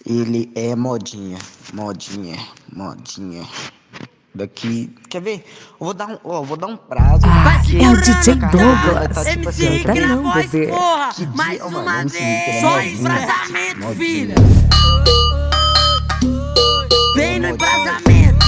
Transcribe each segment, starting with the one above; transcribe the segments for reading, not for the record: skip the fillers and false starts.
Ele é modinha. Daqui, quer ver? Eu vou dar um prazo. É o DJ Douglas. Tá, tipo MC assim, Rick na não, voz, bebê. porra. Que dia, Mais mano, uma MC Rick, vez. é Só modinha. embrasamento, Modinha. filha. Vem no embrasamento.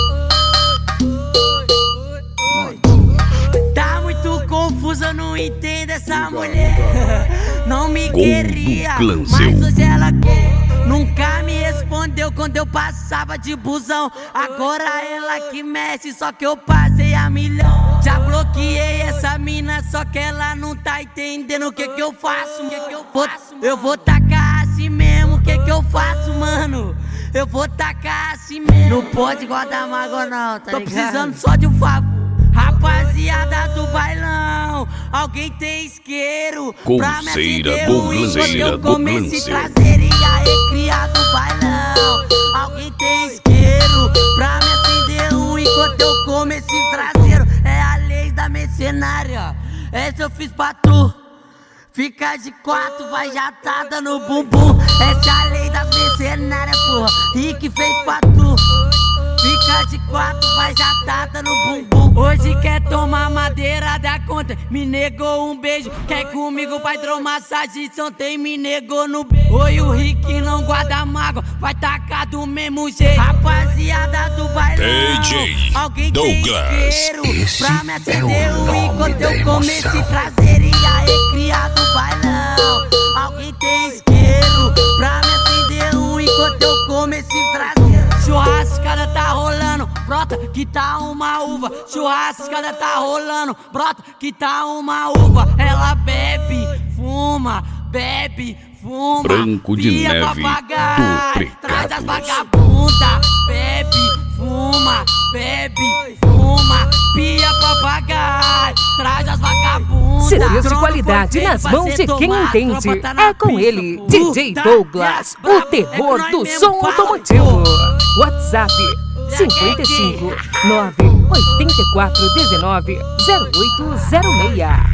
Tá muito confusa, eu não entendo essa mulher. Não me queria, mas hoje ela quer. Nunca me respondeu quando eu passava de busão. Agora ela que mexe, só que eu passei a milhão. Já bloqueei essa mina, só que ela não tá entendendo o que eu faço. Eu vou tacar assim mesmo, o que eu faço, mano? Eu vou tacar assim mesmo. Não pode guardar mágoa não, tá ligado? Tô precisando só de um favor. Rapaziada do bailão, alguém tem isqueiro pra me acender enquanto eu comecei traseria e criar do bailão. Alguém tem isqueiro pra me acender enquanto eu comecei traseiro. É a lei da mercenária, essa eu fiz pra tu. Fica de quatro, vai jatada no bumbum. Essa é a lei das mercenárias, porra. Rick fez pra tu. Fica de quatro, vai jatada no bumbum. Hoje quer tomar madeira da conta, me negou um beijo. Quer comigo pra hidromassagem, ontem me negou no beijo. Oi, o Rick não guarda mágoa, vai tacar do mesmo jeito. Rapaziada do bailão, alguém tem isqueiro pra me acender enquanto eu comecei traseria e criar do bailão. Alguém tem isqueiro pra me acender enquanto eu comecei traseria. Churrascada tá rolando, brota que tá uma uva. Churrascada tá rolando, brota que tá uma uva. Ela bebe, fuma, Branco de pia Neve papagaio, do traz as Precatus. vagabunda. Bebe, fuma, pia papagaio, traz as vagabundas. Serviço de qualidade nas mãos de quem entende. É com ele, DJ Douglas, o terror do som automotivo. WhatsApp 55 984 19 0806.